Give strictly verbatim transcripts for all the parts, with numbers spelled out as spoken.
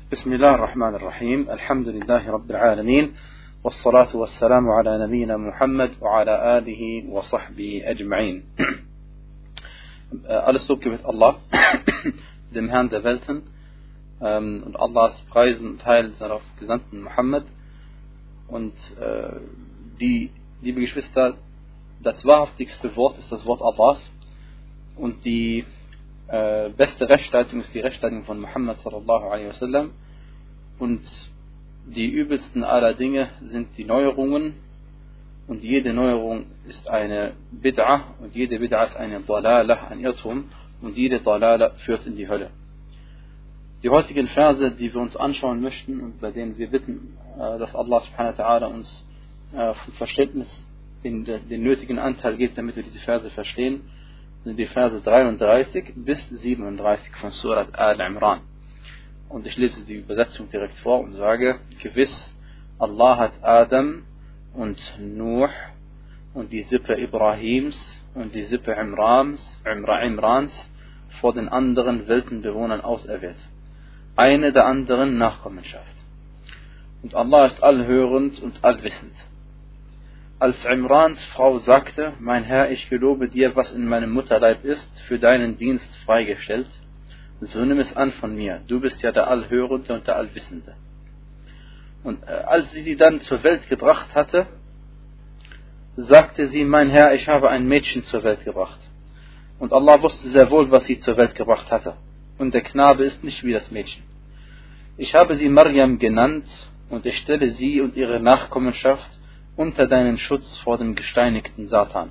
بسم الله الرحمن الرحيم الحمد لله رب العالمين والصلاة والسلام على نبينا محمد وعلى آله وصحبه أجمعين. Alles Lob gebet Allah, dem Herrn der Welten, ähm, und Allahs Preisen und Heil darauf gesandten Muhammad. Und äh, die, liebe Geschwister, das wahrhaftigste Wort ist das Wort Allahs und die äh, beste Rechtsleitung ist die Rechtsleitung von Muhammad sallallahu alaihi wasallam und die übelsten aller Dinge sind die Neuerungen und jede Neuerung ist eine Bid'ah und jede Bid'ah ist eine Dalalah, ein Irrtum und jede Dalalah führt in die Hölle. Die heutigen Verse, die wir uns anschauen möchten und bei denen wir bitten, dass Allah subhanahu wa ta'ala uns vom Verständnis den, den nötigen Anteil gibt, damit wir diese Verse verstehen, sind die Verse dreiunddreißig bis siebenunddreißig von Surat Al-Imran. Und ich lese die Übersetzung direkt vor und sage: Gewiss, Allah hat Adam und Nuh und die Sippe Ibrahims und die Sippe Imrans, Imrans vor den anderen Weltenbewohnern auserwählt, eine der anderen Nachkommenschaft. Und Allah ist allhörend und allwissend. Als Imrans Frau sagte: Mein Herr, ich gelobe dir, was in meinem Mutterleib ist, für deinen Dienst freigestellt, so nimm es an von mir, du bist ja der Allhörende und der Allwissende. Und äh, als sie sie dann zur Welt gebracht hatte, sagte sie: Mein Herr, ich habe ein Mädchen zur Welt gebracht. Und Allah wusste sehr wohl, was sie zur Welt gebracht hatte. Und der Knabe ist nicht wie das Mädchen. Ich habe sie Maryam genannt und ich stelle sie und ihre Nachkommenschaft unter deinen Schutz vor dem gesteinigten Satan.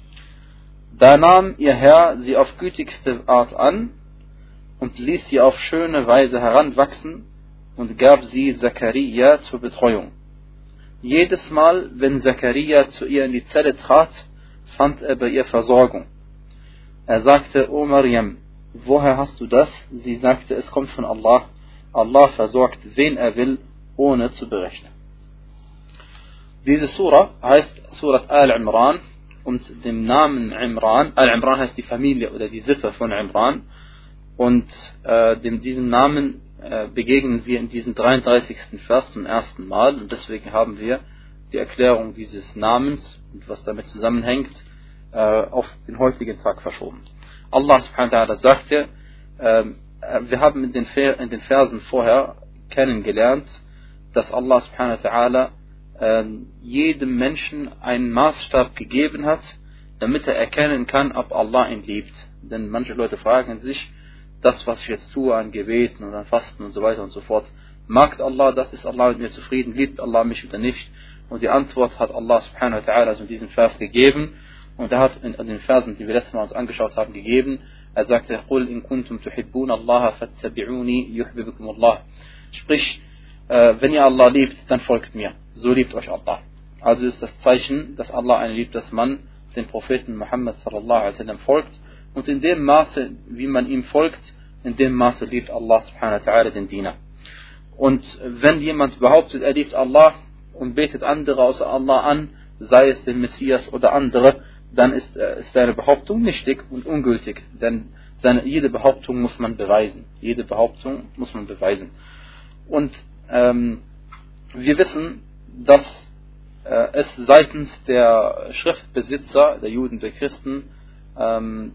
Da nahm ihr Herr sie auf gütigste Art an und ließ sie auf schöne Weise heranwachsen und gab sie Zakaria zur Betreuung. Jedes Mal, wenn Zakaria zu ihr in die Zelle trat, fand er bei ihr Versorgung. Er sagte: O Maryam, woher hast du das? Sie sagte: Es kommt von Allah. Allah versorgt, wen er will, ohne zu berechnen. Diese Surah heißt Surat Al-Imran und dem Namen Imran, Al-Imran heißt die Familie oder die Sippe von Imran, und äh, dem, diesem Namen äh, begegnen wir in diesem dreiunddreißigsten Vers zum ersten Mal, und deswegen haben wir die Erklärung dieses Namens und was damit zusammenhängt äh, auf den heutigen Tag verschoben. Allah subhanahu wa ta'ala sagte, äh, wir haben in den, Ver- in den Versen vorher kennengelernt, dass Allah subhanahu wa ta'ala jedem Menschen einen Maßstab gegeben hat, damit er erkennen kann, ob Allah ihn liebt. Denn manche Leute fragen sich, das, was ich jetzt tue an Gebeten und an Fasten und so weiter und so fort, mag Allah das, ist Allah mit mir zufrieden, liebt Allah mich oder nicht? Und die Antwort hat Allah subhanahu wa ta'ala also in diesem Vers gegeben, und er hat in, in den Versen, die wir letztes Mal uns angeschaut haben, gegeben. Er sagte: Qul in kuntum tuhibbuna Allah fattabi'uni yuhibbukum Allah. Sprich, äh, wenn ihr Allah liebt, dann folgt mir. So liebt euch Allah. Also ist das Zeichen, dass Allah einen liebt, dass man den Propheten Muhammad sallallahu alaihi wasallam folgt. Und in dem Maße, wie man ihm folgt, in dem Maße liebt Allah subhanahu wa ta'ala den Diener. Und wenn jemand behauptet, er liebt Allah und betet andere außer Allah an, sei es den Messias oder andere, dann ist, ist seine Behauptung nichtig und ungültig. Denn seine, jede Behauptung muss man beweisen. Jede Behauptung muss man beweisen. Und ähm, wir wissen, dass äh, es seitens der Schriftbesitzer, der Juden, der Christen, ähm,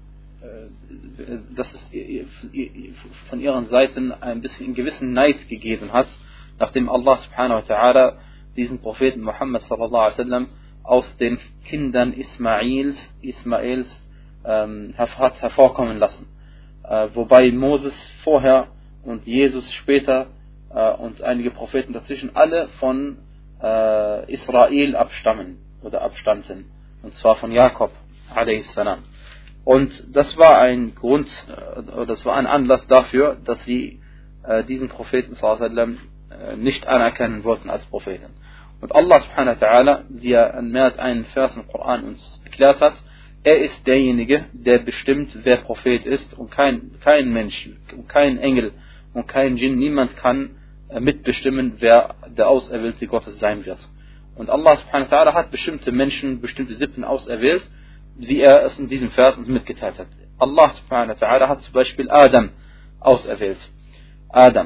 äh, dass es von ihren Seiten ein bisschen einen gewissen Neid gegeben hat, nachdem Allah subhanahu wa ta'ala diesen Propheten Muhammad sallallahu alaihi wasallam aus den Kindern Ismails, Ismails ähm, hat hervorkommen lassen. Äh, wobei Moses vorher und Jesus später äh, und einige Propheten dazwischen alle von äh, Israel abstammen oder abstammten, und zwar von Jakob a.s. Und das war ein Grund, äh, das war ein Anlass dafür, dass sie äh, diesen Propheten sallallahu alaihi wasallam äh, nicht anerkennen wollten als Propheten. Und Allah subhanahu wa ta'ala, wie er in mehr als einem Vers im Koran uns erklärt hat, er ist derjenige, der bestimmt, wer Prophet ist, und kein, kein Mensch, kein Engel und kein Djinn, niemand kann mitbestimmen, wer der Auserwählte Gottes sein wird. Und Allah subhanahu wa ta'ala hat bestimmte Menschen, bestimmte Sippen auserwählt, wie er es in diesem Vers uns mitgeteilt hat. Allah subhanahu wa ta'ala hat zum Beispiel Adam auserwählt. Adam.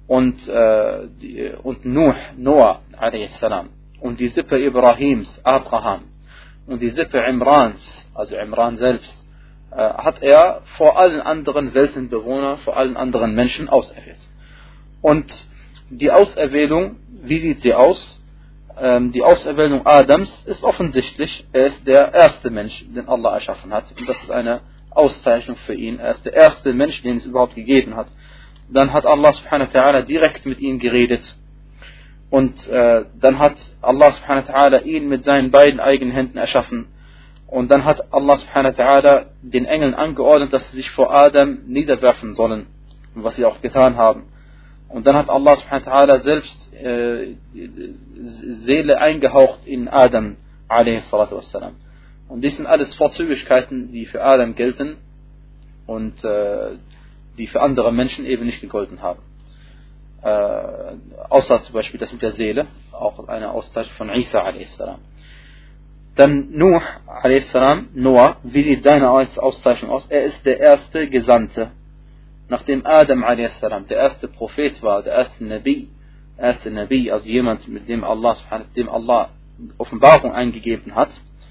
und, äh, die, und Nuh, Noah a s. und die Sippe Ibrahims, Abraham und die Sippe Imrans, also Imran selbst, äh, hat er vor allen anderen Weltenbewohnern, vor allen anderen Menschen auserwählt. Und die Auserwählung, wie sieht sie aus? Ähm, die Auserwählung Adams ist offensichtlich, er ist der erste Mensch, den Allah erschaffen hat. Und das ist eine Auszeichnung für ihn. Er ist der erste Mensch, den es überhaupt gegeben hat. Dann hat Allah subhanahu wa ta'ala direkt mit ihm geredet. Und äh, dann hat Allah subhanahu wa ta'ala ihn mit seinen beiden eigenen Händen erschaffen. Und dann hat Allah subhanahu wa ta'ala den Engeln angeordnet, dass sie sich vor Adam niederwerfen sollen. Und was sie auch getan haben. Und dann hat Allah subhanahu wa ta'ala selbst äh, Seele eingehaucht in Adam alayhi salatu wassalam. Und dies sind alles Vorzüglichkeiten, die für Adam gelten und äh, die für andere Menschen eben nicht gegolten haben. Äh, außer zum Beispiel das mit der Seele, auch eine Auszeichnung von Isa alayhi salam. Dann Nuh alayhi salam, Noah, wie sieht seine Auszeichnung aus? Er ist der erste Gesandte. Nachdem Adam alayhi salam der erste Prophet war, der erste Nabi, erste Nabi, also jemand, mit dem Allah, dem Allah Offenbarung eingegeben hat,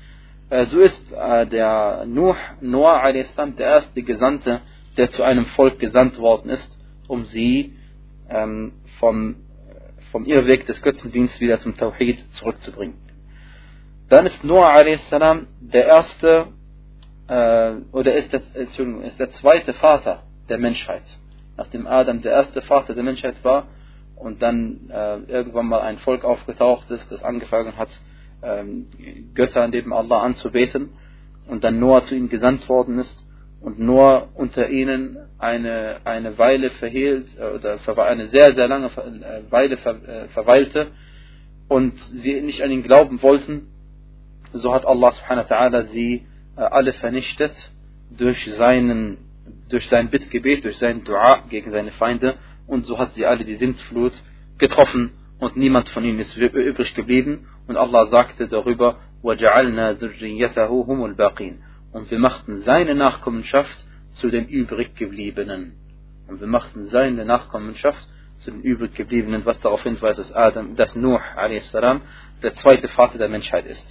so ist der Nuh, Noah alayhi salam der erste Gesandte, der zu einem Volk gesandt worden ist, um sie ähm, vom, vom Irrweg des Götzendienstes wieder zum Tawhid zurückzubringen. Dann ist Noah alayhi salam der erste, äh, oder ist der, ist der zweite Vater der Menschheit. Nachdem Adam der erste Vater der Menschheit war und dann äh, irgendwann mal ein Volk aufgetaucht ist, das angefangen hat, ähm, Götter neben Allah anzubeten und dann Noah zu ihnen gesandt worden ist und Noah unter ihnen eine, eine Weile verhielt äh, oder eine sehr, sehr lange äh, Weile ver, äh, verweilte und sie nicht an ihn glauben wollten, so hat Allah subhanahu wa ta'ala sie äh, alle vernichtet durch seinen durch sein Bittgebet, durch sein Dua gegen seine Feinde, und so hat sie alle die Sintflut getroffen und niemand von ihnen ist übrig geblieben, und Allah sagte darüber: وَجَعَلْنَا ذُرِّيَّتَهُ هُمُ الْبَاقِينَ, und wir machten seine Nachkommenschaft zu den übriggebliebenen. Und wir machten seine Nachkommenschaft zu den übriggebliebenen, was darauf hinweist, dass Adam, dass Nuh alayhi salam der zweite Vater der Menschheit ist.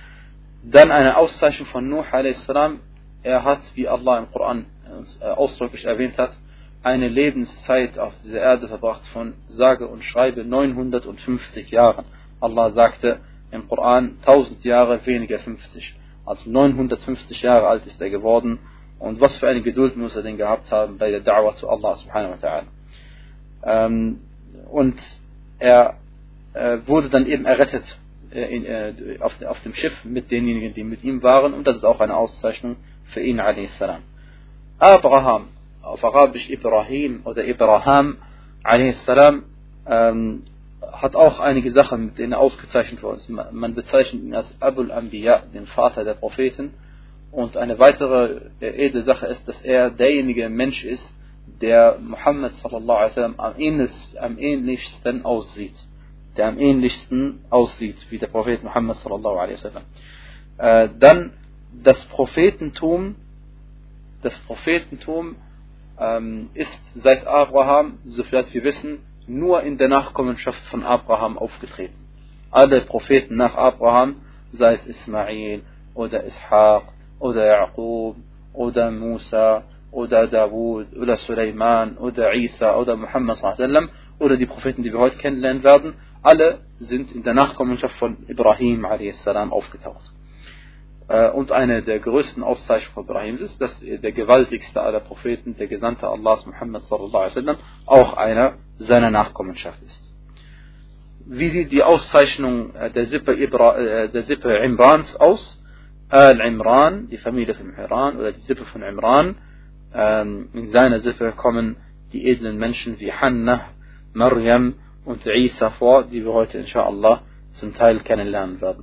Dann eine Auszeichnung von Nuh alayhi salam: er hat, wie Allah im Koran ausdrücklich erwähnt hat, eine Lebenszeit auf dieser Erde verbracht von sage und schreibe neunhundertfünfzig Jahren. Allah sagte im Koran tausend Jahre weniger fünfzig. Also neunhundertfünfzig Jahre alt ist er geworden. Und was für eine Geduld muss er denn gehabt haben bei der Da'wah zu Allah subhanahu wa ta'ala. Ähm, und er äh, wurde dann eben errettet äh, in, äh, auf, auf dem Schiff mit denjenigen, die mit ihm waren. Und das ist auch eine Auszeichnung für ihn alayhi salam. Abraham, auf Arabisch Ibrahim oder Ibrahim alayhi salam, ähm, hat auch einige Sachen, mit denen er ausgezeichnet worden ist. Man bezeichnet ihn als Abul Anbiya, den Vater der Propheten. Und eine weitere edle Sache ist, dass er derjenige Mensch ist, der Muhammad sallallahu alaihi wasallam am ähnlichsten, am ähnlichsten aussieht. Der am ähnlichsten aussieht wie der Prophet Muhammad sallallahu alaihi wasallam. Äh, dann das Prophetentum, das Prophetentum ähm, ist seit Abraham, sofern wir wissen, nur in der Nachkommenschaft von Abraham aufgetreten. Alle Propheten nach Abraham, sei es Ismail oder Ishaq oder Yaqub oder Musa oder Dawud oder Suleiman oder Isa oder Muhammad sallallahu alaihi wasallam oder die Propheten, die wir heute kennenlernen werden, alle sind in der Nachkommenschaft von Ibrahim alayhi salam aufgetaucht. Und eine der größten Auszeichnungen von Ibrahim ist, dass der gewaltigste aller Propheten, der Gesandte Allahs Muhammad sallallahu alaihi wasallam, auch einer seiner Nachkommenschaft ist. Wie sieht die Auszeichnung der Sippe, Ibra, der Sippe Imrans aus? Al-Imran, die Familie von Imran oder die Sippe von Imran. In seiner Sippe kommen die edlen Menschen wie Hannah, Maryam und Isa vor, die wir heute inshallah zum Teil kennenlernen werden.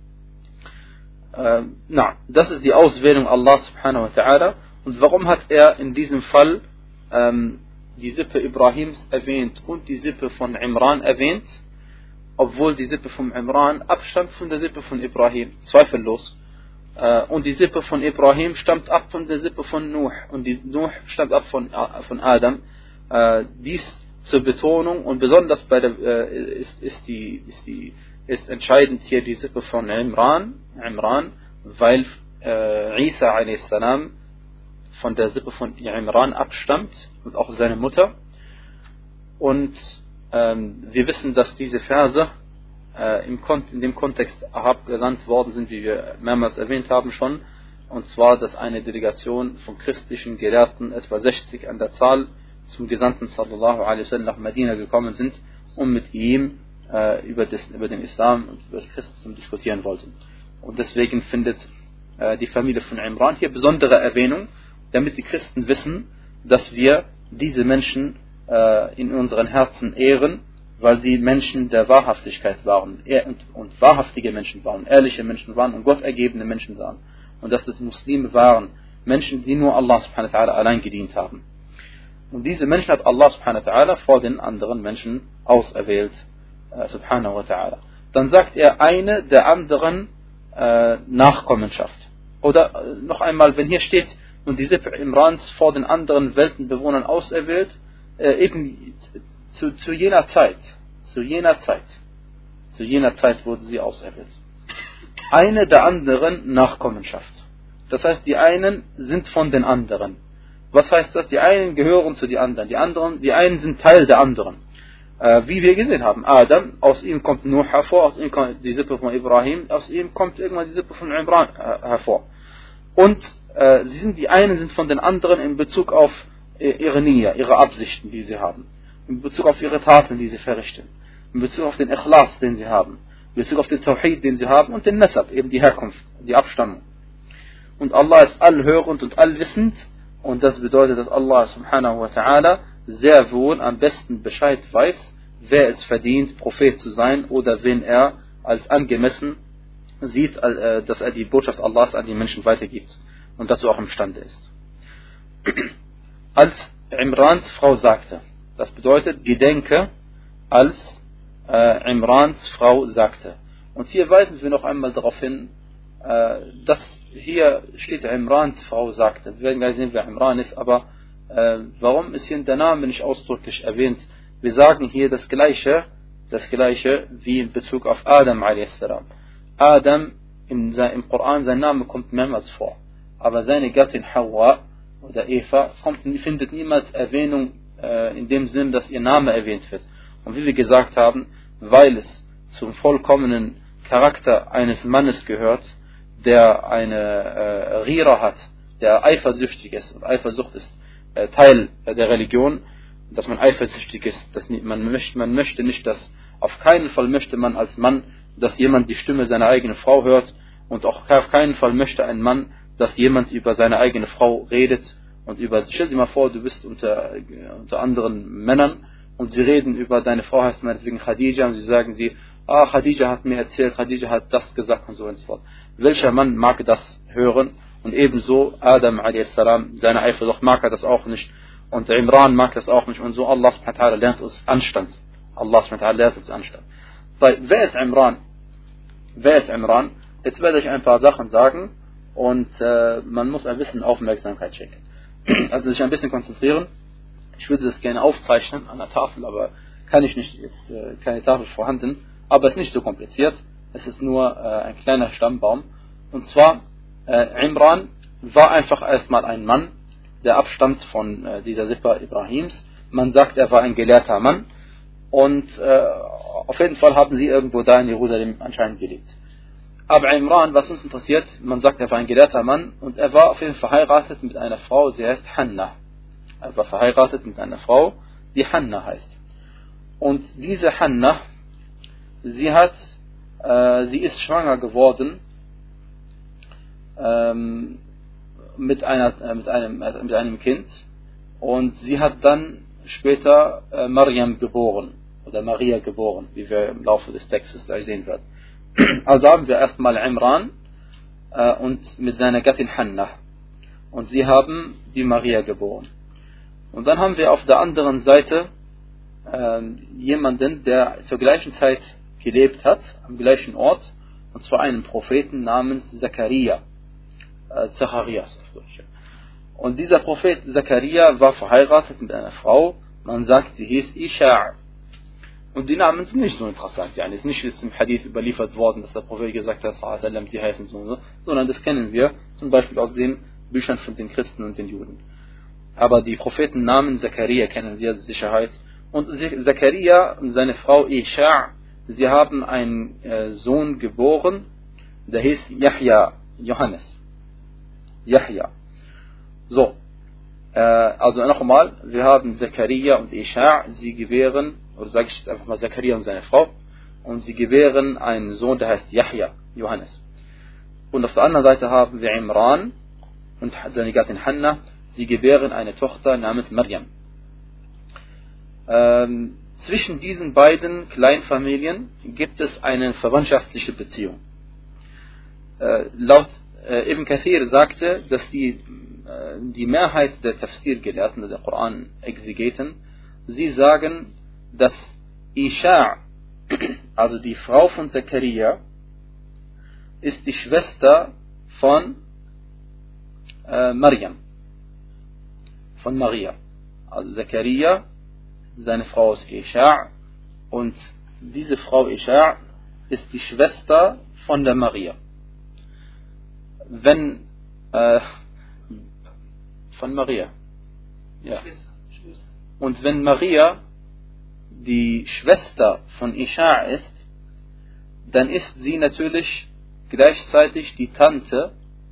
Äh, na, das ist die Auswählung Allah subhanahu wa ta'ala. Und warum hat er in diesem Fall ähm, die Sippe Ibrahims erwähnt und die Sippe von Imran erwähnt, obwohl die Sippe von Imran abstammt von der Sippe von Ibrahim, zweifellos. Äh, und die Sippe von Ibrahim stammt ab von der Sippe von Nuh und die Nuh stammt ab von, von Adam. Äh, dies zur Betonung, und besonders bei der, äh, ist, ist, die, ist, die, ist entscheidend hier die Sippe von Imran, Imran weil äh, Isa a s. von der Sippe von Imran abstammt und auch seine Mutter. Und ähm, wir wissen, dass diese Verse äh, im Kon- in dem Kontext herabgesandt worden sind, wie wir mehrmals erwähnt haben schon, und zwar, dass eine Delegation von christlichen Gelehrten, etwa sechzig an der Zahl, zum Gesandten sallallahu alaihi wasallam nach Medina gekommen sind, um mit ihm äh, über, das, über den Islam und über das Christentum diskutieren wollten. Und deswegen findet äh, die Familie von Imran hier besondere Erwähnung, damit die Christen wissen, dass wir diese Menschen äh, in unseren Herzen ehren, weil sie Menschen der Wahrhaftigkeit waren und, und wahrhaftige Menschen waren, ehrliche Menschen waren und gottergebene Menschen waren. Und dass es Muslime waren, Menschen, die nur Allah subhanahu wa ta'ala allein gedient haben. Und diese Menschen hat Allah subhanahu wa ta'ala vor den anderen Menschen auserwählt, äh, subhanahu wa ta'ala. Dann sagt er eine der anderen äh, Nachkommenschaft. Oder äh, noch einmal, wenn hier steht, und die Sippe Imrans vor den anderen Weltenbewohnern auserwählt, äh, eben zu, zu jener Zeit, zu jener Zeit, zu jener Zeit wurde sie auserwählt. Eine der anderen Nachkommenschaft. Das heißt, die einen sind von den anderen. Was heißt das? Die einen gehören zu den anderen. Die anderen, die einen sind Teil der anderen. Äh, wie wir gesehen haben, Adam, aus ihm kommt Nuh hervor, aus ihm kommt die Sippe von Ibrahim, aus ihm kommt irgendwann die Sippe von Imran äh, hervor. Und äh, sie sind, die einen sind von den anderen in Bezug auf äh, ihre Nia, ihre Absichten, die sie haben. In Bezug auf ihre Taten, die sie verrichten. In Bezug auf den Ikhlas, den sie haben. In Bezug auf den Tawhid, den sie haben, und den Nasab, eben die Herkunft, die Abstammung. Und Allah ist allhörend und allwissend, und das bedeutet, dass Allah subhanahu wa ta'ala sehr wohl am besten Bescheid weiß, wer es verdient, Prophet zu sein, oder wen er als angemessen sieht, dass er die Botschaft Allahs an die Menschen weitergibt und dazu auch imstande ist. Als Imrans Frau sagte, das bedeutet, gedenke, als äh, Imrans Frau sagte. Und hier weisen wir noch einmal darauf hin, äh, dass hier steht, Imrans Frau sagte. Wir werden gleich sehen, wer Imran ist, aber äh, warum ist hier der Name nicht ausdrücklich erwähnt? Wir sagen hier das Gleiche, das Gleiche wie in Bezug auf Adam a s. Adam, im, im Koran, sein Name kommt mehrmals vor. Aber seine Gattin Hawa oder Eva kommt, findet niemals Erwähnung äh, in dem Sinn, dass ihr Name erwähnt wird. Und wie wir gesagt haben, weil es zum vollkommenen Charakter eines Mannes gehört, der eine äh, Rira hat, der eifersüchtig ist, und Eifersucht ist äh, Teil äh, der Religion, dass man eifersüchtig ist, dass man möchte, man möchte nicht, dass auf keinen Fall möchte man als Mann, dass jemand die Stimme seiner eigenen Frau hört, und auch auf keinen Fall möchte ein Mann, dass jemand über seine eigene Frau redet und über, stell dir mal vor, du bist unter, unter anderen Männern und sie reden über deine Frau, heißt meinetwegen Khadija, und sie sagen sie, ah, Khadija hat mir erzählt, Khadija hat das gesagt und so und so fort. Welcher Mann mag das hören? Und ebenso Adam a s. seine Eifersucht mag er das auch nicht, und Imran mag das auch nicht, und so Allah subhanahu wa ta'ala lernt uns Anstand. Allah subhanahu wa ta'ala lernt uns Anstand. Wer ist Imran? Wer ist Imran? Jetzt werde ich ein paar Sachen sagen, und äh, man muss ein bisschen Aufmerksamkeit schenken. Also sich ein bisschen konzentrieren. Ich würde das gerne aufzeichnen an der Tafel, aber kann ich nicht, jetzt äh, keine Tafel vorhanden. Aber es ist nicht so kompliziert. Es ist nur äh, ein kleiner Stammbaum. Und zwar, äh, Imran war einfach erstmal ein Mann, der abstammt von äh, dieser Sippe Ibrahims. Man sagt, er war ein gelehrter Mann. Und äh, auf jeden Fall haben sie irgendwo da in Jerusalem anscheinend gelebt. Aber Imran, was uns interessiert, man sagt, er war ein gelehrter Mann, und er war auf jeden Fall verheiratet mit einer Frau, sie heißt Hanna. Er war verheiratet mit einer Frau, die Hanna heißt. Und diese Hanna, sie hat, äh, sie ist schwanger geworden ähm, mit, einer, äh, mit, einem, äh, mit einem Kind, und sie hat dann später äh, Maryam geboren, oder Maria geboren, wie wir im Laufe des Textes gleich sehen werden. Also haben wir erstmal Imran äh, und mit seiner Gattin Hanna, und sie haben die Maria geboren. Und dann haben wir auf der anderen Seite äh, jemanden, der zur gleichen Zeit gelebt hat, am gleichen Ort, und zwar einen Propheten namens Zakaria, äh, Zacharias auf Deutsch. Und dieser Prophet Zakaria war verheiratet mit einer Frau, Man sagt, sie hieß Isha'. Und die Namen sind nicht so interessant. Ja, es ist nicht jetzt im Hadith überliefert worden, dass der Prophet gesagt hat, sie heißen so und so, sondern das kennen wir zum Beispiel aus den Büchern von den Christen und den Juden. Aber die Prophetennamen Zakaria kennen wir Sicherheit. Und Zakaria und seine Frau Isha', sie haben einen äh, Sohn geboren, der hieß Yahya, Johannes. Yahya. So, äh, also nochmal, wir haben Zakaria und Isha', sie gebären, oder sage ich jetzt einfach mal Zakaria und seine Frau, und sie gebären einen Sohn, der heißt Yahya, Johannes. Und auf der anderen Seite haben wir Imran und seine Gattin Hanna, sie gebären eine Tochter namens Maryam. Ähm, zwischen diesen beiden Kleinfamilien gibt es eine verwandtschaftliche Beziehung. Äh, laut äh, Ibn Kathir sagte, dass die, äh, die Mehrheit der Tafsir-Gelehrten, der Koran-Exegeten, sie sagen, dass Isha', also die Frau von Zakaria, ist die Schwester von äh, Maryam, von Maria. Also Zakaria, seine Frau ist Isha', und diese Frau Isha' ist die Schwester von der Maria. Wenn äh, von Maria, ja. Und wenn Maria die Schwester von Isha' ist, dann ist sie natürlich gleichzeitig die Tante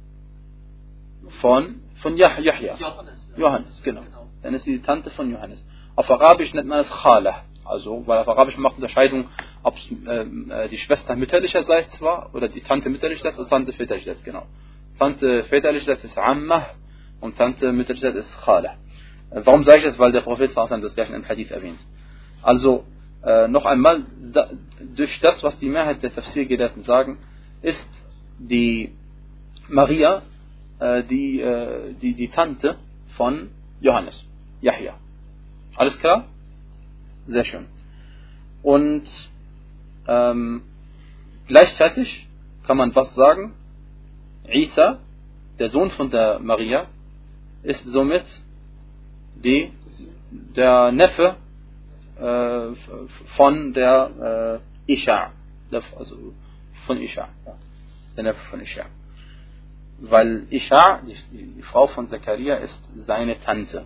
von von Yahya. Johannes, Johannes, genau. Dann ist sie die Tante von Johannes. Auf Arabisch nennt man es Khala, also weil auf Arabisch macht Unterscheidung, ob äh, die Schwester mütterlicherseits war oder die Tante mütterlicherseits oder Tante väterlicherseits, genau. Tante väterlicherseits ist Ammah und Tante mütterlicherseits ist Khala. Äh, warum sage ich das? Weil der Prophet das gleich im Hadith erwähnt. Also äh, noch einmal, da, durch das, was die Mehrheit der Tafsir-Gelehrten sagen, ist die Maria äh, die, äh, die, die Tante von Johannes, Yahya. Alles klar? Sehr schön. Und ähm, gleichzeitig kann man was sagen, Isa, der Sohn von der Maria, ist somit die, der Neffe äh, von der äh, Isha', also von Isha', ja. Der Neffe von Isha'. Weil Isha', die, die Frau von Zakaria, ist seine Tante.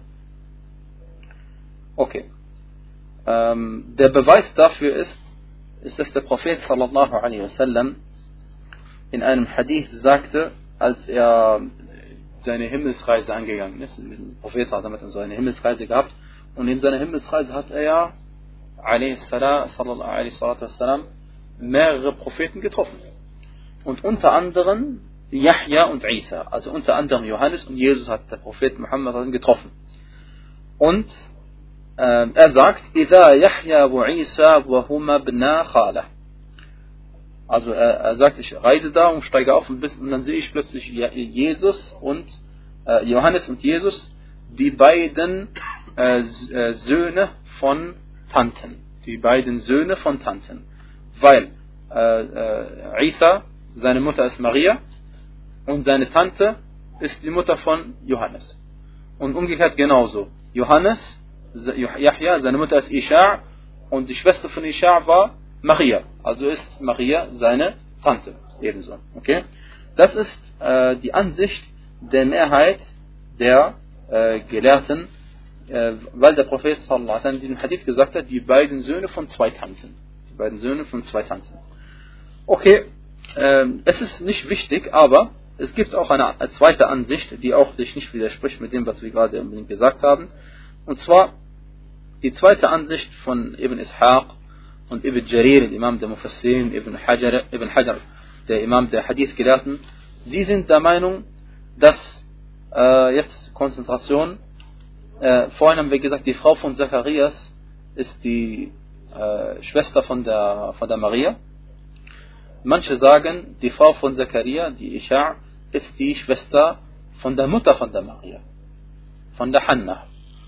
Okay. Ähm, der Beweis dafür ist, ist, dass der Prophet sallallahu alaihi wasallam in einem Hadith sagte, als er seine Himmelsreise angegangen ist, der Prophet hat damit so eine Himmelsreise gehabt, und in seiner Himmelsreise hat er ja alaihi sallam mehrere Propheten getroffen. Und unter anderem Yahya und Isa, also unter anderem Johannes und Jesus hat der Prophet Muhammad getroffen. Und äh, er sagt, إِذَا يَحْيَا وَعِيسَى وَهُمَا بْنَا خَالَةٍ. Also er, er sagt, ich reise da und steige auf und, bis, und dann sehe ich plötzlich Jesus und äh, Johannes und Jesus, die beiden äh, Söhne von Tanten. Die beiden Söhne von Tanten. Weil äh, äh, Isa, seine Mutter ist Maria, und seine Tante ist die Mutter von Johannes. Und umgekehrt genauso. Johannes, Yahya, seine Mutter ist Isha', und die Schwester von Isha' war Maria. Also ist Maria seine Tante. Ebenso. Okay? Das ist äh, die Ansicht der Mehrheit der äh, Gelehrten, äh, weil der Prophet sallallahu alaihi wasallam in diesem Hadith gesagt hat, die beiden Söhne von zwei Tanten. Die beiden Söhne von zwei Tanten. Okay, äh, es ist nicht wichtig, aber es gibt auch eine, eine zweite Ansicht, die auch sich nicht widerspricht mit dem, was wir gerade unbedingt gesagt haben. Und zwar die zweite Ansicht von Ibn Ishaq und Ibn Jarir, der Imam der Mufassirin, Ibn Hajar, Ibn Hajar, der Imam der Hadith-Gelehrten. Sie sind der Meinung, dass äh, jetzt Konzentration, äh, vorhin haben wir gesagt, die Frau von Zacharias ist die äh, Schwester von der, von der Maria. Manche sagen, die Frau von Zakaria, die Isha', ist die Schwester von der Mutter von der Maria, von der Hanna.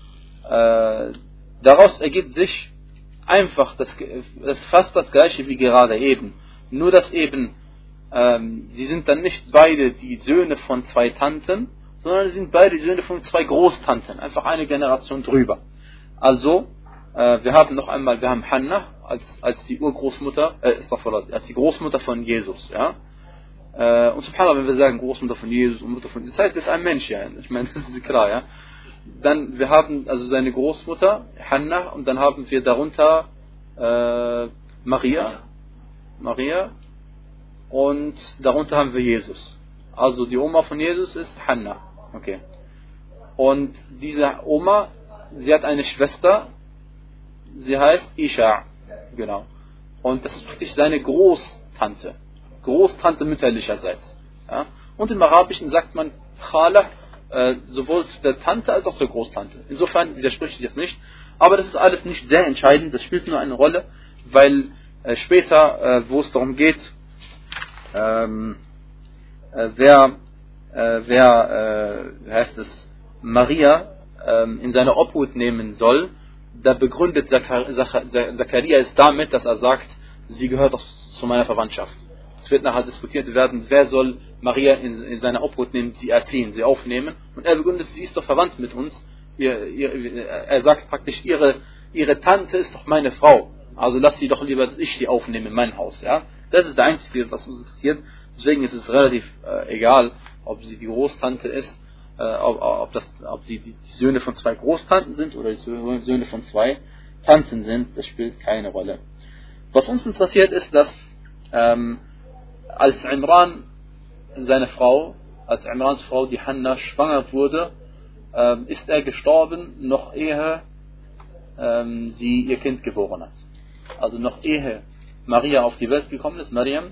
Äh, daraus ergibt sich einfach, das, das ist fast das gleiche wie gerade eben. Nur dass eben, ähm, sie sind dann nicht beide die Söhne von zwei Tanten, sondern sie sind beide die Söhne von zwei Großtanten, einfach eine Generation drüber. Also, äh, wir haben noch einmal, wir haben Hanna als, als die Urgroßmutter, äh, als die Großmutter von Jesus, ja. Äh, und subhanallah, wenn wir sagen Großmutter von Jesus und Mutter von Jesus, das heißt, das ist ein Mensch, ja. Ich meine, das ist klar, ja. Dann, wir haben also seine Großmutter, Hanna, und dann haben wir darunter äh, Maria, Maria, und darunter haben wir Jesus. Also die Oma von Jesus ist Hanna, okay. Und diese Oma, sie hat eine Schwester, sie heißt Isha, genau. Und das ist praktisch seine Großtante, Großtante mütterlicherseits. Ja? Und im Arabischen sagt man Khala, äh, sowohl zu der Tante als auch zur Großtante. Insofern widerspricht sich das nicht. Aber das ist alles nicht sehr entscheidend, das spielt nur eine Rolle, weil äh, später, äh, wo es darum geht, ähm, äh, wer, äh, wer äh, wie heißt es, Maria ähm, in seine Obhut nehmen soll, da begründet Zakaria es damit, dass er sagt, sie gehört auch zu meiner Verwandtschaft. Es wird nachher diskutiert werden, wer soll Maria in, in seine Obhut nehmen, sie erziehen, sie aufnehmen. Und er begründet, sie ist doch verwandt mit uns. Ihr, ihr, er sagt praktisch, ihre, ihre Tante ist doch meine Frau. Also lass sie doch lieber, dass ich sie aufnehme in mein Haus. Ja? Das ist das Einzige, was uns interessiert. Deswegen ist es relativ äh, egal, ob sie die Großtante ist, äh, ob, ob, das, ob sie die Söhne von zwei Großtanten sind oder die Söhne von zwei Tanten sind. Das spielt keine Rolle. Was uns interessiert ist, dass ähm, als Imran, seine Frau, als Imrans Frau, die Hanna, schwanger wurde, ähm, ist er gestorben, noch ehe ähm, sie ihr Kind geboren hat. Also noch ehe Maria auf die Welt gekommen ist, Maryam,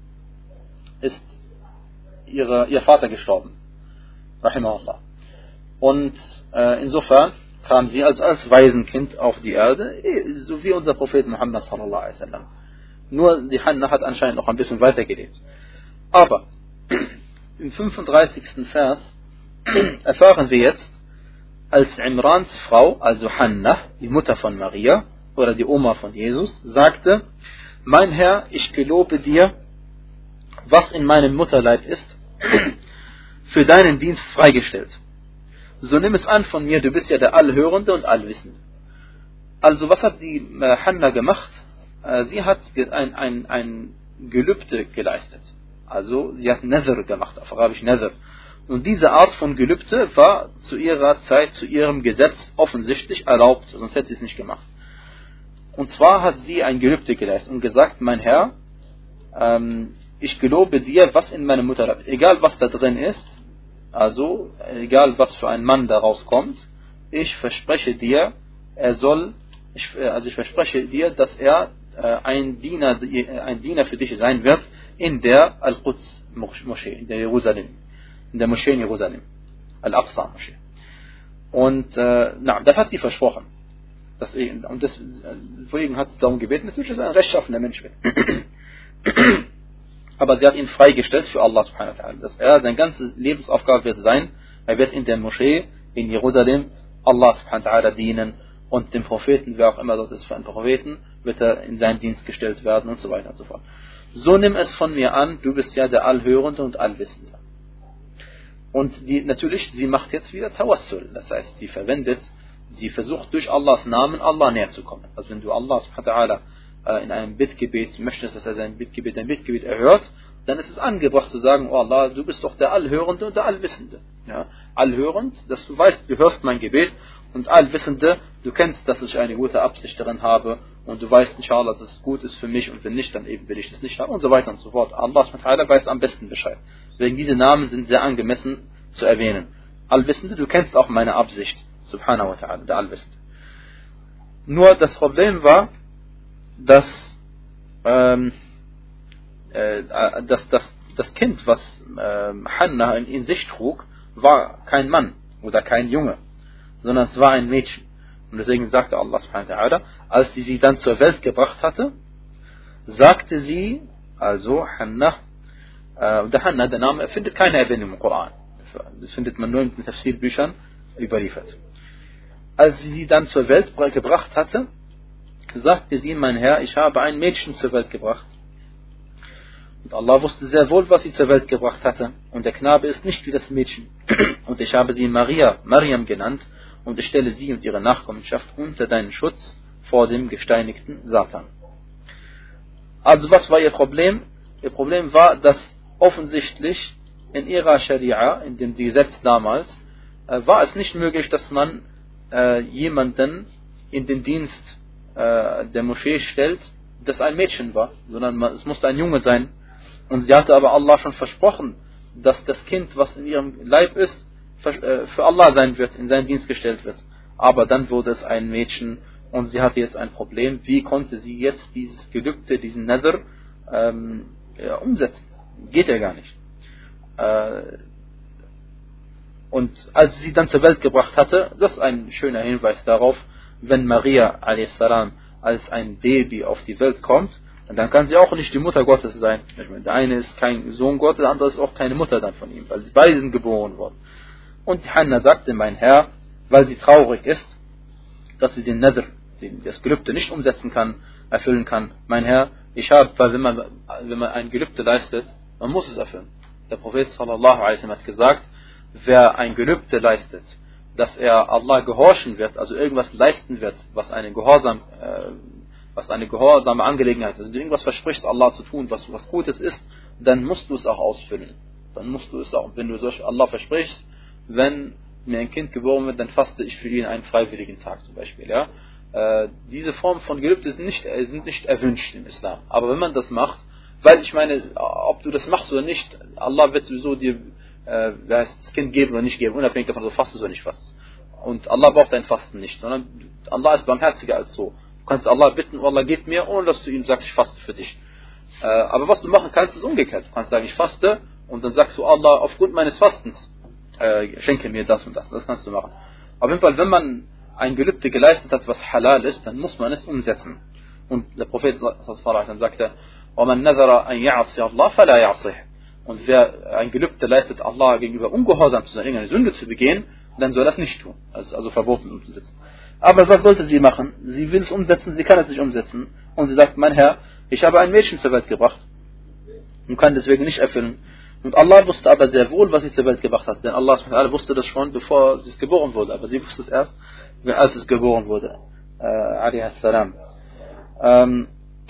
ist ihre, ihr Vater gestorben. Rahimahullah. Und äh, insofern kam sie als, als Waisenkind auf die Erde, so wie unser Prophet Muhammad sallallahu alaihi wasallam. Nur die Hanna hat anscheinend noch ein bisschen weiter gelebt. Aber im fünfunddreißigsten Vers erfahren wir jetzt, als Imrans Frau, also Hanna, die Mutter von Maria oder die Oma von Jesus, sagte: Mein Herr, ich gelobe dir, was in meinem Mutterleib ist, für deinen Dienst freigestellt. So nimm es an von mir, du bist ja der Allhörende und Allwissende. Also was hat die äh, Hanna gemacht? Äh, sie hat ein, ein, ein Gelübde geleistet. Also sie hat Nadhr gemacht, auf Arabisch Nadhr. Und diese Art von Gelübde war zu ihrer Zeit, zu ihrem Gesetz offensichtlich erlaubt, sonst hätte sie es nicht gemacht. Und zwar hat sie ein Gelübde geleistet und gesagt: Mein Herr, ähm, ich gelobe dir, was in meiner Mutter, egal was da drin ist, also egal was für ein Mann daraus kommt, ich verspreche dir, er soll, ich, also ich verspreche dir, dass er äh, ein Diener, ein Diener für dich sein wird in der Al-Quds Moschee, in der Jerusalem, in der Moschee in Jerusalem, Al-Aqsa Moschee. Und äh, na, das hat sie versprochen. Das, und deswegen hat sie darum gebeten, natürlich ist er ein rechtschaffener Mensch. Aber sie hat ihn freigestellt für Allah subhanahu wa ta'ala. Dass er, seine ganze Lebensaufgabe wird sein, er wird in der Moschee in Jerusalem Allah subhanahu wa ta'ala dienen und dem Propheten, wer auch immer dort ist für einen Propheten, wird er in seinen Dienst gestellt werden und so weiter und so fort. So nimm es von mir an, du bist ja der Allhörende und Allwissende. Und die, natürlich, sie macht jetzt wieder Tawassul, das heißt, sie verwendet, sie versucht durch Allahs Namen Allah näher zu kommen. Also wenn du Allah subhanahu wa ta'ala in einem Bittgebet möchtest, dass er sein Bittgebet, dein Bittgebet erhört, dann ist es angebracht zu sagen: Oh Allah, du bist doch der Allhörende und der Allwissende. Ja? Allhörend, dass du weißt, du hörst mein Gebet, und Allwissende, du kennst, dass ich eine gute Absicht darin habe und du weißt, inshallah, dass es gut ist für mich, und wenn nicht, dann eben will ich das nicht haben und so weiter und so fort. Allah subhanahu wa ta'ala weiß am besten Bescheid. Deswegen diese Namen sind sehr angemessen zu erwähnen. Allwissende, du kennst auch meine Absicht, subhanahu wa ta'ala, der Allwissende. Nur das Problem war, dass, ähm, äh, dass, dass das Kind, was äh, Hanna in, in sich trug, war kein Mann oder kein Junge, sondern es war ein Mädchen. Und deswegen sagte Allah subhanahu wa ta'ala, als sie sie dann zur Welt gebracht hatte, sagte sie, also Hanna, äh, der Hanna, der Name, findet keine Erwähnung im Koran. Das findet man nur in den Tafsir-Büchern überliefert. Als sie sie dann zur Welt gebracht hatte, sagte sie: Mein Herr, ich habe ein Mädchen zur Welt gebracht. Und Allah wusste sehr wohl, was sie zur Welt gebracht hatte. Und der Knabe ist nicht wie das Mädchen. Und ich habe sie Maria, Maryam genannt. und ich stelle sie und ihre Nachkommenschaft unter deinen Schutz vor dem gesteinigten Satan. Also was war ihr Problem? Ihr Problem war, dass offensichtlich in ihrer Scharia, in dem Gesetz damals, äh, war es nicht möglich, dass man äh, jemanden in den Dienst äh, der Moschee stellt, das ein Mädchen war, sondern man, es musste ein Junge sein. Und sie hatte aber Allah schon versprochen, dass das Kind, was in ihrem Leib ist, für, äh, für Allah sein wird, in seinen Dienst gestellt wird. Aber dann wurde es ein Mädchen und sie hatte jetzt ein Problem. Wie konnte sie jetzt dieses Gelübde, diesen Nadr, ähm, ja, umsetzen? Geht ja gar nicht. Äh, und als sie dann zur Welt gebracht hatte, das ist ein schöner Hinweis darauf, wenn Maria a s. als ein Baby auf die Welt kommt, dann kann sie auch nicht die Mutter Gottes sein. Der eine ist kein Sohn Gottes, der andere ist auch keine Mutter dann von ihm, weil sie beide sind geboren worden. Und Hanna sagte, mein Herr, weil sie traurig ist, dass sie den Nadr, das Gelübde nicht umsetzen kann, erfüllen kann. Mein Herr, ich habe, weil wenn man, wenn man ein Gelübde leistet, man muss es erfüllen. Der Prophet sallallahu alaihi wasallam hat gesagt, wer ein Gelübde leistet, dass er Allah gehorchen wird, also irgendwas leisten wird, was eine Gehorsam, äh, was eine gehorsame Angelegenheit ist. Wenn du irgendwas versprichst, Allah zu tun, was was Gutes ist, dann musst du es auch ausfüllen. Dann musst du es auch, wenn du solch Allah versprichst, wenn mir ein Kind geboren wird, dann faste ich für ihn einen freiwilligen Tag zum Beispiel. Ja? Äh, diese Form von Gelübde sind nicht, sind nicht erwünscht im Islam. Aber wenn man das macht, weil ich meine, ob du das machst oder nicht, Allah wird sowieso dir äh, das Kind geben oder nicht geben, unabhängig davon, ob du fastest oder nicht fastest. Und Allah braucht dein Fasten nicht, sondern Allah ist barmherziger als so. Du kannst Allah bitten, oh Allah, gib mir, ohne dass du ihm sagst, ich faste für dich. Äh, aber was du machen kannst, ist umgekehrt. Du kannst sagen, ich faste, und dann sagst du, Allah, aufgrund meines Fastens, äh, schenke mir das und das. Das kannst du machen. Auf jeden Fall, wenn man ein Gelübde geleistet hat, was halal ist, dann muss man es umsetzen. Und der Prophet sallallahu alaihi wasallam sagte, وَمَنْ نَذَرَ أَنْ يَعْصِيَ اللَّهَ فَلَا يَعْصِيهِ. Und wer ein Gelübde leistet, Allah gegenüber ungehorsam zu sein, irgendeine Sünde zu begehen, dann soll er das nicht tun. Das ist also verboten umzusetzen. Aber was sollte sie machen? Sie will es umsetzen, sie kann es nicht umsetzen. Und sie sagt, mein Herr, ich habe ein Mädchen zur Welt gebracht und kann deswegen nicht erfüllen. Und Allah wusste aber sehr wohl, was sie zur Welt gebracht hat. Denn Allah wusste das schon, bevor sie geboren wurde. Aber sie wusste es erst, als es geboren wurde. Äh, alaihi salam. Ähm,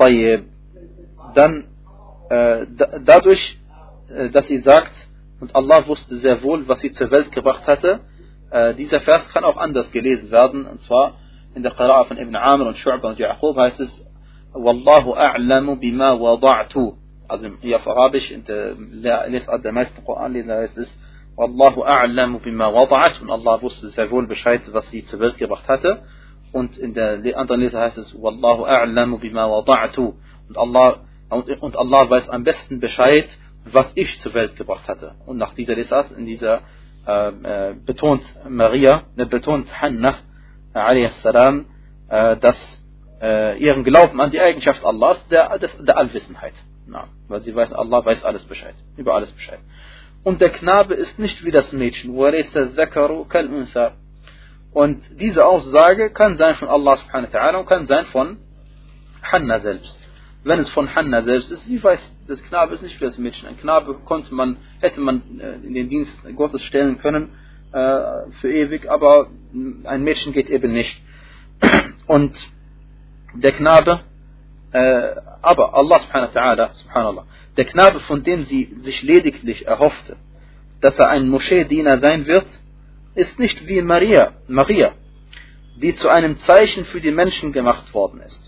dann äh, da, dadurch, äh, dass sie sagt, und Allah wusste sehr wohl, was sie zur Welt gebracht hatte, äh, dieser Vers kann auch anders gelesen werden, und zwar in der Qira'a von Ibn Amr und Shu'ba und Ya'qub heißt es, Wallahu a'lamu bima wada'tu. Also hier auf Arabisch, in der Lesart der meisten Koranleser heißt es, Wallahu a'lamu bima wada'at, und Allah wusste sehr wohl Bescheid, was sie zur Welt gebracht hatte. Und in der anderen Leser heißt es, Wallahu a'lamu bima wada'tu. Und Allah, und, und Allah weiß am besten Bescheid, was ich zur Welt gebracht hatte. Und nach dieser Lesart, in dieser äh, äh, betont Maria, äh, betont Hanna, äh, alaihi salam, äh, dass äh, ihren Glauben an die Eigenschaft Allahs, der, der, der Allwissenheit. Na, weil sie weiß, Allah weiß alles Bescheid, über alles Bescheid. Und der Knabe ist nicht wie das Mädchen. Und diese Aussage kann sein von Allah subhanahu wa ta'ala und kann sein von Hanna selbst. Wenn es von Hanna selbst ist, sie weiß, das Knabe ist nicht wie das Mädchen. Ein Knabe konnte man, hätte man in den Dienst Gottes stellen können äh, für ewig, aber ein Mädchen geht eben nicht. Und der Knabe, äh, aber Allah subhanahu wa ta'ala, subhanallah, der Knabe, von dem sie sich lediglich erhoffte, dass er ein Moscheediener sein wird, ist nicht wie Maria, Maria, die zu einem Zeichen für die Menschen gemacht worden ist.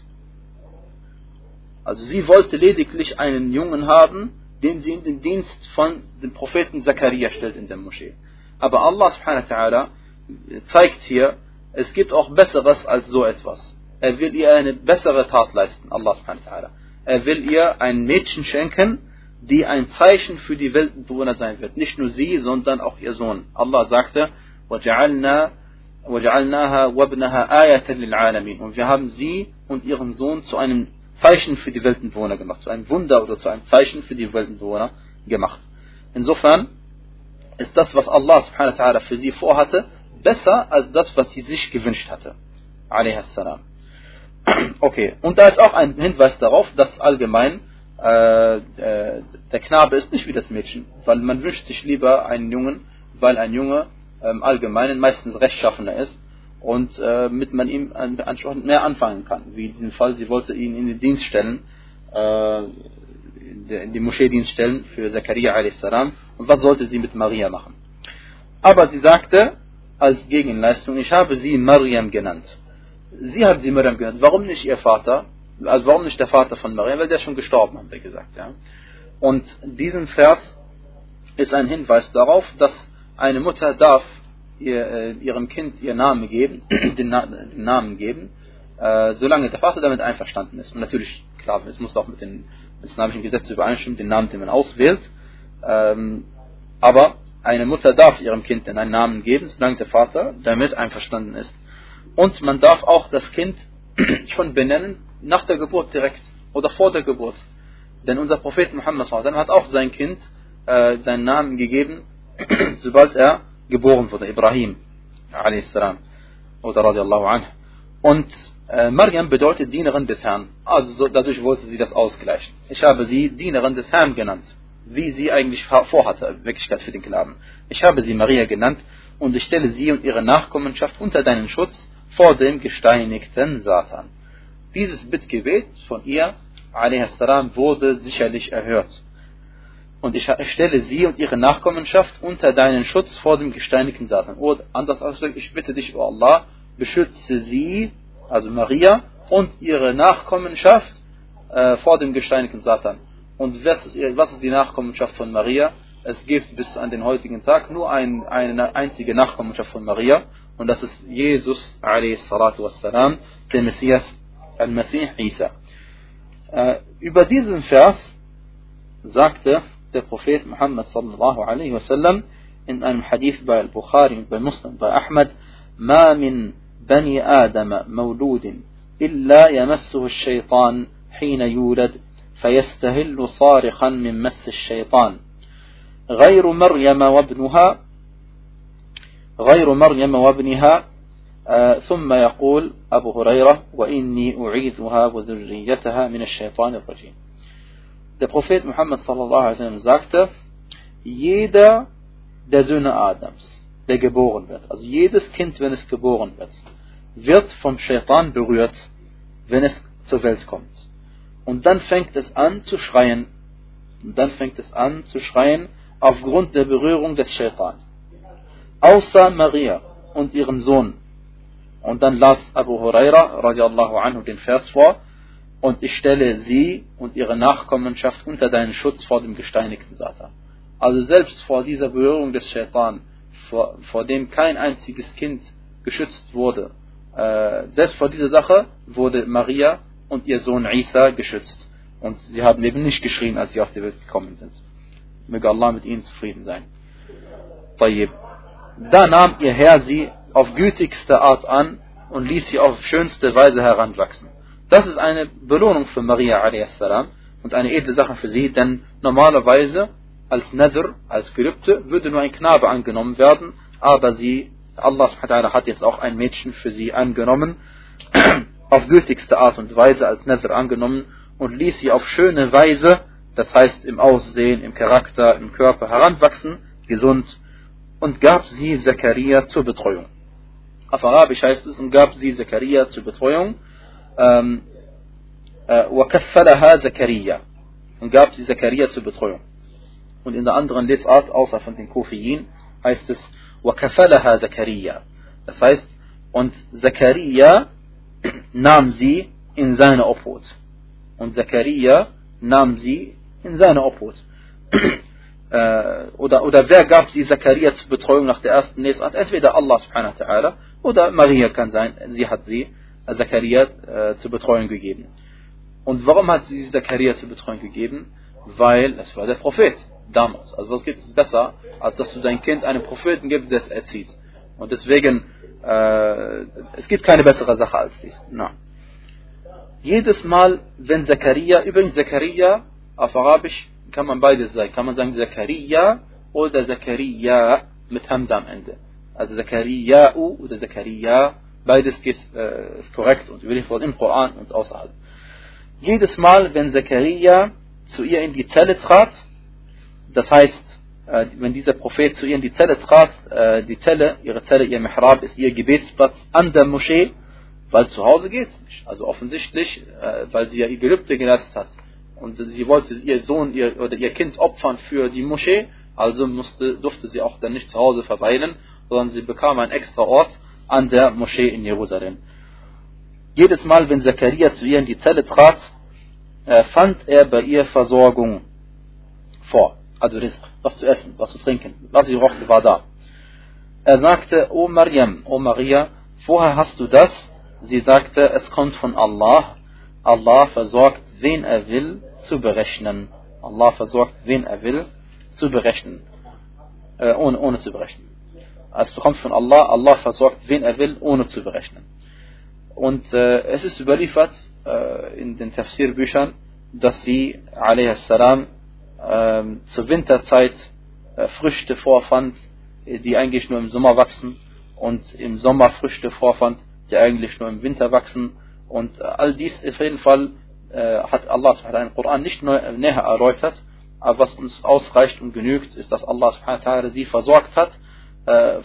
Also sie wollte lediglich einen Jungen haben, den sie in den Dienst von dem Propheten Zakaria stellt in der Moschee. Aber Allah subhanahu wa ta'ala zeigt hier, es gibt auch Besseres als so etwas. Er will ihr eine bessere Tat leisten, Allah subhanahu wa ta'ala. Er will ihr ein Mädchen schenken, die ein Zeichen für die Weltenbewohner sein wird. Nicht nur sie, sondern auch ihr Sohn. Allah sagte, وَجَعَلْنَا وَجَعَلْنَاهَا وَابْنَهَا آيَةً لِلْعَالَمِينَ. Und wir haben sie und ihren Sohn zu einem Zeichen für die Weltenbewohner gemacht, zu einem Wunder oder zu einem Zeichen für die Weltenbewohner gemacht. Insofern ist das, was Allah subhanahu wa ta'ala für sie vorhatte, besser als das, was sie sich gewünscht hatte. Alaihi salam. Okay, und da ist auch ein Hinweis darauf, dass allgemein äh, äh, der Knabe ist nicht wie das Mädchen, weil man wünscht sich lieber einen Jungen, weil ein Junge ähm, allgemein meistens rechtschaffener ist und äh, mit man ihm ansprechend mehr anfangen kann. Wie in diesem Fall, sie wollte ihn in den Dienst stellen, äh, in die Moscheedienst stellen für Zakaria a s. Und was sollte sie mit Maria machen? Aber sie sagte als Gegenleistung, ich habe sie Maryam genannt. Sie hat sie Maryam genannt. Warum nicht ihr Vater? Also warum nicht der Vater von Maryam? Weil der ist schon gestorben, haben wir gesagt. Ja? Und diesen Vers ist ein Hinweis darauf, dass eine Mutter darf ihr, äh, ihrem Kind ihren Namen geben, den, Na- den Namen geben, äh, solange der Vater damit einverstanden ist. Und natürlich, klar, es muss auch mit den islamischen Gesetzen übereinstimmen, den Namen, den man auswählt. Ähm, aber eine Mutter darf ihrem Kind einen Namen geben, solange der Vater damit einverstanden ist. Und man darf auch das Kind schon benennen, nach der Geburt direkt oder vor der Geburt. Denn unser Prophet Muhammad hat auch sein Kind äh, seinen Namen gegeben, sobald er geboren wurde, Ibrahim a s. oder radiallahu anhu. Und äh, Maryam bedeutet Dienerin des Herrn. Also so, dadurch wollte sie das ausgleichen. Ich habe sie Dienerin des Herrn genannt, wie sie eigentlich vorhatte, Wirklichkeit für den Knaben. Ich habe sie Maria genannt und ich stelle sie und ihre Nachkommenschaft unter deinen Schutz vor dem gesteinigten Satan. Dieses Bittgebet von ihr, a s. wurde sicherlich erhört. Und ich stelle sie und ihre Nachkommenschaft unter deinen Schutz vor dem gesteinigten Satan. Oder anders ausgedrückt, ich bitte dich, O Allah, beschütze sie, also Maria, und ihre Nachkommenschaft äh, vor dem gesteinigten Satan. Und was ist, was ist die Nachkommenschaft von Maria? Es gibt bis an den heutigen Tag nur ein, eine einzige Nachkommenschaft von Maria, und das ist Jesus, a s. der Messias, al-Masih Isa. Äh, über diesen Vers sagte der Prophet Muhammad sallallahu alaihi wasallam in einem Hadith bei Al-Bukhari und bei Muslim, bei Ahmad, ما من بني آدم مولود إلا يمسه الشيطان حين يولد فيستهل صارخا من مس الشيطان غير مريم وابنها غير مريم وابنها آه ثم يقول أبو هريرة وإني أعيذها وذريتها من الشيطان الرجيم. Der Prophet Muhammad sallallahu alaihi wasallam sagte, jeder der Söhne Adams, der geboren wird, also jedes Kind, wenn es geboren wird, wird vom Shaitan berührt, wenn es zur Welt kommt. Und dann fängt es an zu schreien, und dann fängt es an zu schreien aufgrund der Berührung des Shaitan. Außer Maria und ihrem Sohn. Und dann las Abu Huraira radiallahu anhu den Vers vor, und ich stelle sie und ihre Nachkommenschaft unter deinen Schutz vor dem gesteinigten Satan. Also selbst vor dieser Berührung des Shaitan, vor, vor dem kein einziges Kind geschützt wurde, äh, selbst vor dieser Sache wurde Maria und ihr Sohn Isa geschützt. Und sie haben eben nicht geschrien, als sie auf die Welt gekommen sind. Möge Allah mit ihnen zufrieden sein. Tayyib. Da nahm ihr Herr sie auf gütigste Art an und ließ sie auf schönste Weise heranwachsen. Das ist eine Belohnung für Maria a s. und eine edle Sache für sie, denn normalerweise als Nadr, als Gelübde, würde nur ein Knabe angenommen werden, aber sie, Allah subhanahu wa ta'ala hat jetzt auch ein Mädchen für sie angenommen, auf gütigste Art und Weise als Nadr angenommen und ließ sie auf schöne Weise, das heißt im Aussehen, im Charakter, im Körper heranwachsen, gesund, und gab sie Zakaria zur Betreuung. Auf Arabisch heißt es, und gab sie Zakaria zur Betreuung, ähm, äh, وَكَفَّلَهَا Zakaria, und gab sie Zakaria zur Betreuung. Und in der anderen Lesart, außer von den Kufiyin, heißt es وَكَفَّلَهَا Zakaria. Das heißt, und Zakaria nahm sie in seine Obhut. Und Zakaria nahm sie in seine Obhut. äh, oder, oder wer gab sie Zakaria zur Betreuung nach der ersten Lesart? Entweder Allah subhanahu wa ta'ala oder Maria kann sein, sie hat sie Zakaria äh, zur Betreuung gegeben. Und warum hat sie Zakaria zur Betreuung gegeben? Weil es war der Prophet damals. Also was gibt es besser, als dass du dein Kind einem Propheten gibst, der es erzieht. Und deswegen, äh, es gibt keine bessere Sache als dies. Na. Jedes Mal, wenn Zakaria, übrigens Zakaria, auf Arabisch kann man beides sagen. Kann man sagen Zakaria oder Zakaria mit Hamza am Ende. Also Zakaria'u oder Zakaria, beides geht, äh, ist korrekt und überliefert im Koran und außerhalb. Jedes Mal, wenn Zakaria zu ihr in die Zelle trat, das heißt, äh, wenn dieser Prophet zu ihr in die Zelle trat, äh, die Zelle, ihre Zelle, ihr Mihrab ist ihr Gebetsplatz an der Moschee, weil zu Hause geht es nicht. Also offensichtlich, äh, weil sie ja ihr Gelübde geleistet hat. Und sie wollte ihr Sohn ihr, oder ihr Kind opfern für die Moschee, also musste, durfte sie auch dann nicht zu Hause verweilen, sondern sie bekam einen extra Ort an der Moschee in Jerusalem. Jedes Mal, wenn Zakaria zu ihr in die Zelle trat, äh, fand er bei ihr Versorgung vor. Also Rizq, was zu essen, was zu trinken. Was sie brauchte, war da. Er sagte, O Maryam, O Maria, woher hast du das? Sie sagte, es kommt von Allah. Allah versorgt, wen er will, zu berechnen. Allah versorgt, wen er will, zu berechnen. Äh, ohne, ohne zu berechnen. Es kommt von Allah, Allah versorgt, wen er will, ohne zu berechnen. Und äh, es ist überliefert äh, in den Tafsir-Büchern, dass sie, a.s. äh, zur Winterzeit äh, Früchte vorfand, die eigentlich nur im Sommer wachsen, und im Sommer Früchte vorfand, die eigentlich nur im Winter wachsen. Und äh, all dies auf jeden Fall äh, hat Allah im Koran nicht neu, äh, näher erläutert, aber was uns ausreicht und genügt, ist, dass Allah sie versorgt hat, äh,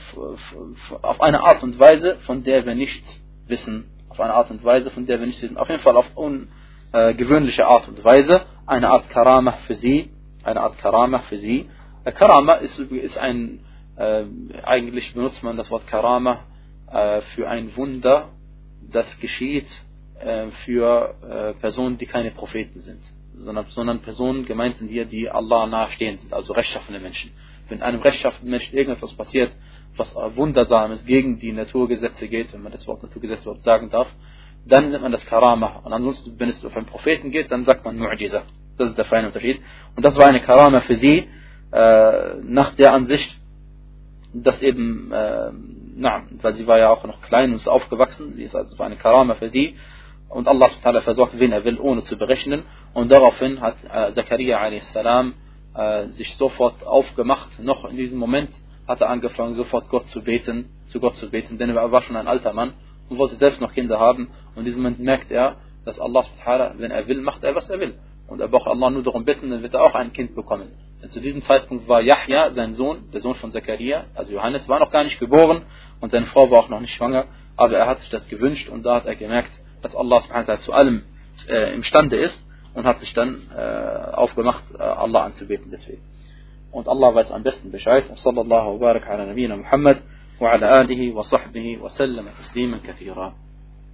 auf eine Art und Weise, von der wir nicht wissen, auf eine Art und Weise, von der wir nicht wissen, auf jeden Fall auf ungewöhnliche Art und Weise, eine Art Karamah für sie, eine Art Karamah für sie. Äh, Karamah ist, ist ein, äh, eigentlich benutzt man das Wort Karamah äh, für ein Wunder, das geschieht äh, für äh, Personen, die keine Propheten sind, sondern, sondern Personen gemeint sind hier, die Allah nahestehend sind, also rechtschaffene Menschen. Wenn einem rechtschaffenen Menschen irgendetwas passiert, was Wundersames gegen die Naturgesetze geht, wenn man das Wort Naturgesetze überhaupt sagen darf, dann nennt man das Karamah. Und ansonsten, wenn es auf einen Propheten geht, dann sagt man Mu'jiza. Das ist der feine Unterschied. Und das war eine Karamah für sie, äh, nach der Ansicht, dass eben, äh, na, weil sie war ja auch noch klein und ist aufgewachsen, sie ist also, es war eine Karamah für sie, und Allah versorgt, wen er will, ohne zu berechnen. Und daraufhin hat äh, Zakaria a s. Äh, sich sofort aufgemacht, noch in diesem Moment hat er angefangen, sofort Gott zu beten, zu Gott zu beten, denn er war schon ein alter Mann und wollte selbst noch Kinder haben. Und in diesem Moment merkt er, dass Allah, wenn er will, macht er, was er will. Und er braucht Allah nur darum bitten, dann wird er auch ein Kind bekommen. Denn zu diesem Zeitpunkt war Yahya, sein Sohn, der Sohn von Zakaria, also Johannes, war noch gar nicht geboren und seine Frau war auch noch nicht schwanger, aber er hat sich das gewünscht und da hat er gemerkt, dass Allah zu allem äh, imstande ist, und hat sich dann äh, aufgemacht, äh, Allah anzubeten deswegen. Und Allah weiß am besten Bescheid. Sallallahu wa barak ala nabiyyina Muhammad wa ala alihi wa sahbihi wa sallam tasliman kathira.